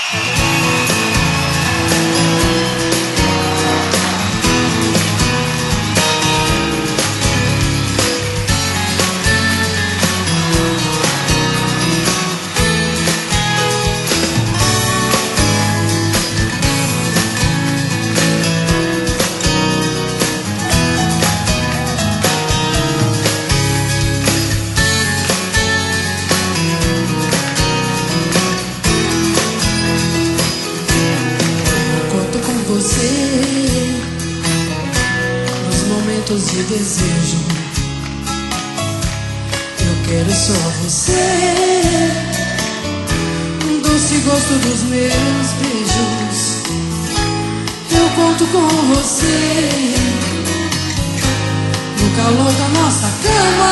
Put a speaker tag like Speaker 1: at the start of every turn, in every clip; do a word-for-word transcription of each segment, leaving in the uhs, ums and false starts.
Speaker 1: Nos momentos de desejo, eu quero só você. Um doce gosto dos meus beijos, eu conto com você. No calor da nossa cama,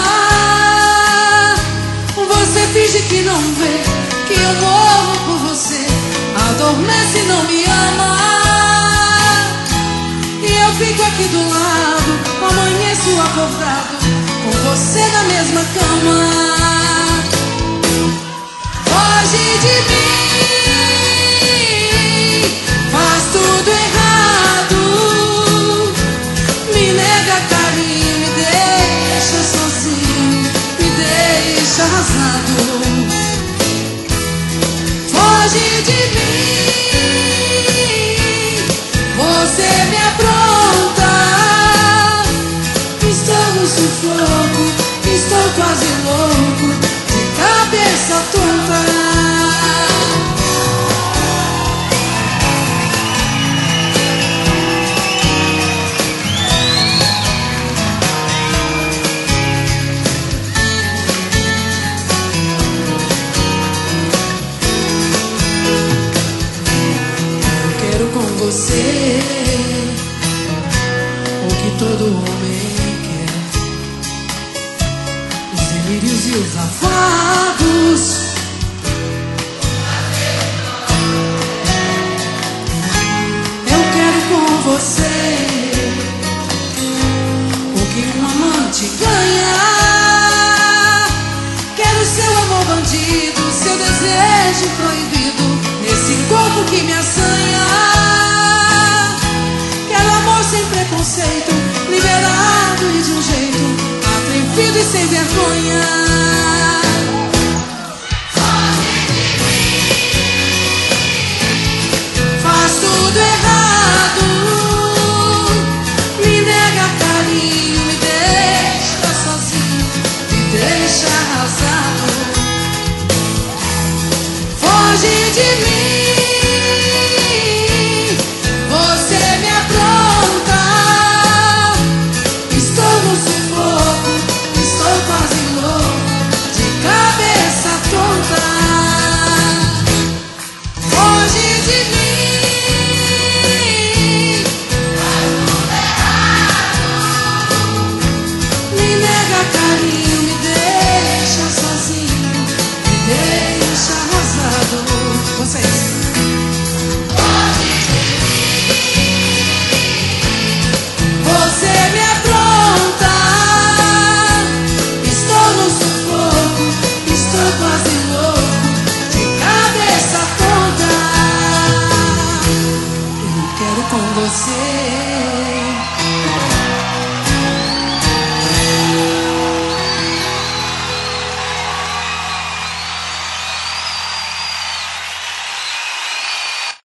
Speaker 1: você finge que não vê que eu morro por você. Adormece e não me ama, eu fico aqui do lado, amanheço acordado com você na mesma cama. Foge de mim, faz tudo errado, me nega carinho, me deixa sozinho, me deixa arrasado. Foge de mim, você me apronta. Estou no sufoco, estou quase louco, de cabeça tonta. Eu quero com você o que todo homem quer, os delírios e os afagos. Eu quero com você o que um amante ganha. Quero seu amor bandido, seu desejo proibido, nesse corpo que me assanha. Sem preconceito, liberado e de um jeito atrevido e sem vergonha. Foge de mim, faz tudo errado, me nega carinho, me deixa sozinho, me deixa arrasado. Foge de mim.